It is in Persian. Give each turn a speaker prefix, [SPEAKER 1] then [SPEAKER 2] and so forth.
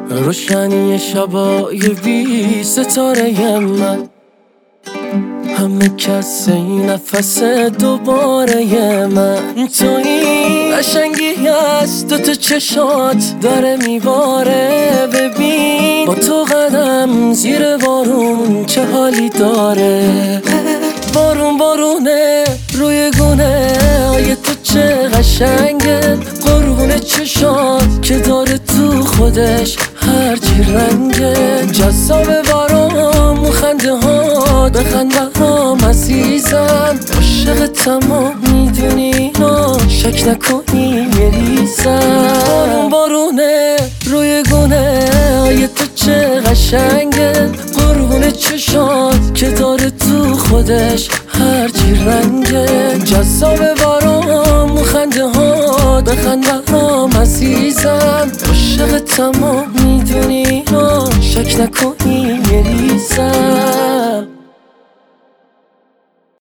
[SPEAKER 1] روشنی شبای بی ستاره من، همه کس این نفس دوباره من. تویی قشنگی از دوتا چشات داره میباره. ببین با تو قدم زیر بارون چه حالی داره. بارون بارونه روی گونه های تو چه قشنگه. قربون چشات که داره تو خودش هرچی رنگه. جذاب برام خنده ها به خنده ها عزیزم. عاشقتم و میدونی شک نکنی میریزم. بارون بارونه روی گونه های تو چه قشنگه. قربون چشات که داره تو خودش هرچی رنگه. جذاب برام خنده ها به خنده ها عزیزم. عاشقتم و میدونی شک نکنی میریزم.